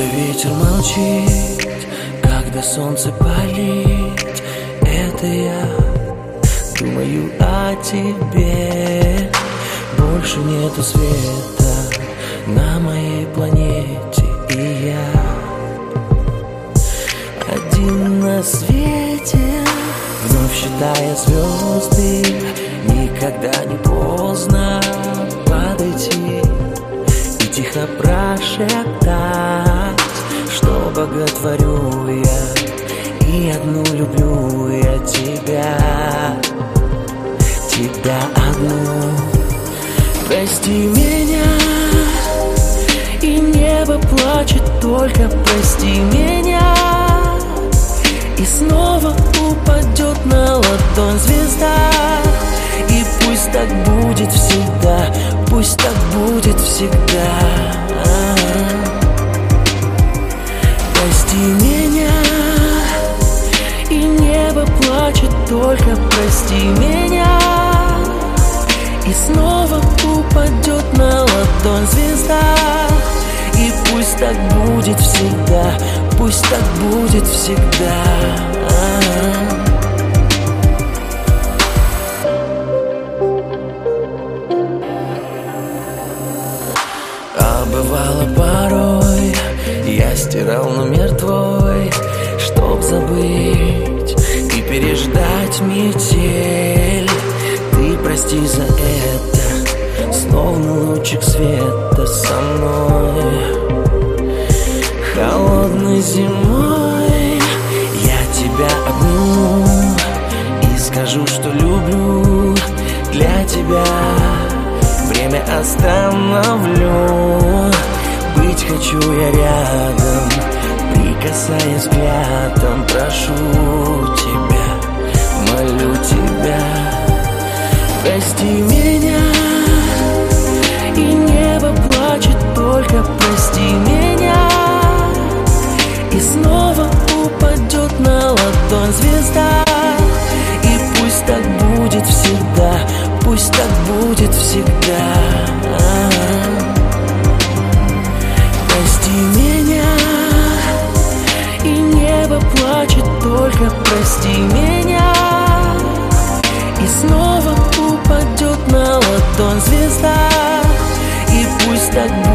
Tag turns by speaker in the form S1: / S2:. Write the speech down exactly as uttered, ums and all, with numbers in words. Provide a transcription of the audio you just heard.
S1: ветер молчит, когда солнце палит. Это я думаю о тебе. Больше нету света на моей планете, и я один на свете, вновь считая звезды. Никогда не поздно подойти и тихо прошептать, что боготворю я и одну люблю я тебя, тебя одну. Прости меня, и небо плачет, только прости меня. И снова упадет на ладонь звезда. И пусть так будет всегда, пусть так будет всегда. Прости меня, и небо плачет, только прости меня. И снова упадет на ладонь звезда. И пусть так будет всегда, пусть так будет всегда. А бывало порой, я стирал номер твой, чтоб забыть и переждать метель. Ты прости за это, словно лучик света со мной. Холодной зимой я тебя обниму и скажу, что люблю. Для тебя время остановлю. Быть хочу я рядом, прикасаясь взглядом. Прошу тебя, молю тебя, прости меня. И небо плачет, только прости меня. И снова упадет на ладонь звезда. И пусть так будет всегда, пусть так будет всегда. Прости меня, и небо плачет, только прости меня. И снова упадет на ладонь звезда. И пусть так будет